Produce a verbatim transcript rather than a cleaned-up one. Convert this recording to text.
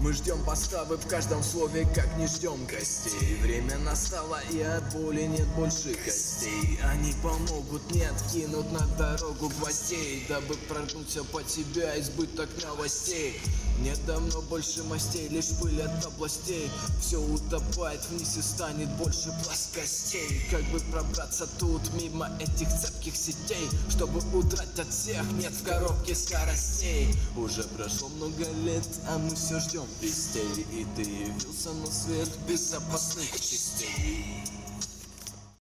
Мы ждем подставы в каждом слове, как не ждем гостей. Время настало, и от боли нет больше костей. Они помогут, не откинут на дорогу гвоздей, дабы прогнуться под себя избыток новостей. Нет давно больше мастей, лишь пыль от областей. Все утопает вниз и станет больше плоскостей. Как бы пробраться тут мимо этих цепких сетей, чтобы удрать от всех, нет в коробке скоростей. Уже прошло много лет, а мы все ждем вестей, и ты явился на свет без запасных частей.